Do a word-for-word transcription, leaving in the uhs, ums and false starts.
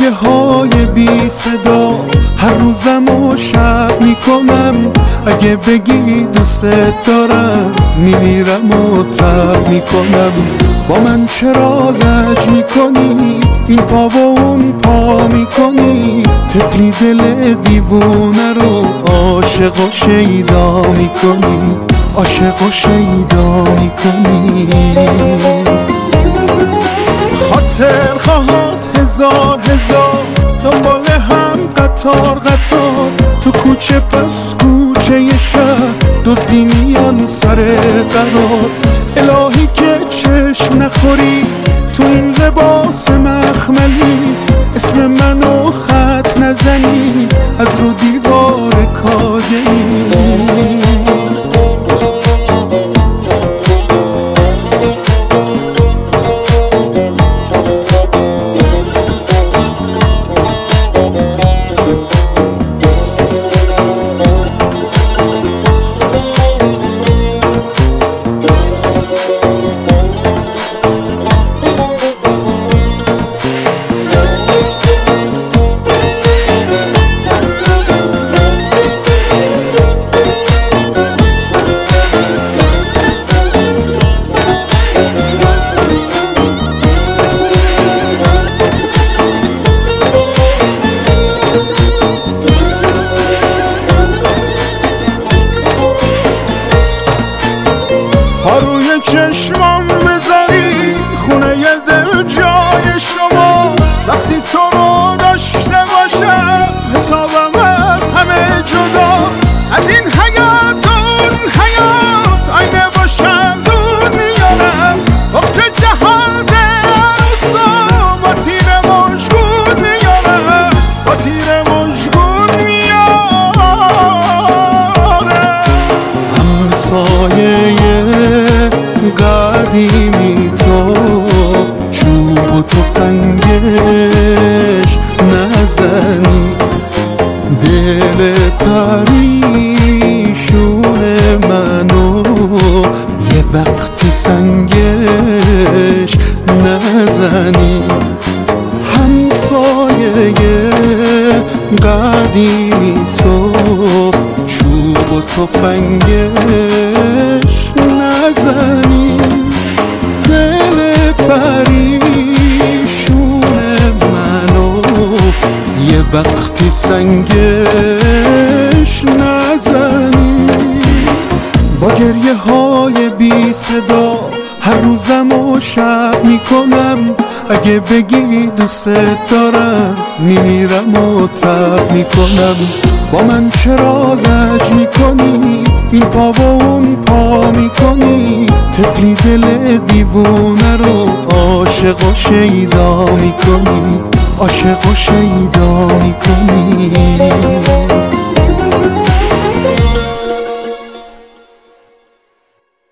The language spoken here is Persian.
گریه های بی صدا هر روزم و شب میکنم. اگه بگی دوست دارم میمیرم و تب میکنم. با من چرا لج میکنی؟ این پا و اون پا میکنی. طفلی دل دیوونه رو عاشق و شیدا میکنی. عاشق و شیدا میکنی. خاطر خواهد هزار هزار دنبال هم قطار قطار. تو کوچه پس کوچه شهر دزدی میان سر قرار. الهی که چشم نخوری تو این لباس مخملی. اسم منو خط نزنی از رو دیوار کاگلی. روی چشمام بذاری خونه ی دل جای شما. وقتی تو رو داشته باشم حسابم از همه جدا. از این حیات اون حیات آینه باشم دود میارم. اخت جهاز عروسا با تیر مشگون میارم. با تیر مشگون میارم. همسایه قدیمی تو چوب و تفنگش نزنی. دل پریشون منو یه وقتی سنگش نزنی. همسایه قدیمی تو چوب و تفنگش نزنی. دل پریشون منو یه وقتی سنگش نزنی. با گریه های بی صدا هر روزم و شب میکنم. اگه بگی دوست دارم میمیرم و تب میکنم. با من چرا لج میکنی؟ این پا و اون پا میکنی. طفلی دل دیوونه رو عاشق و شیدا میکنی. عاشق و شیدا میکنی.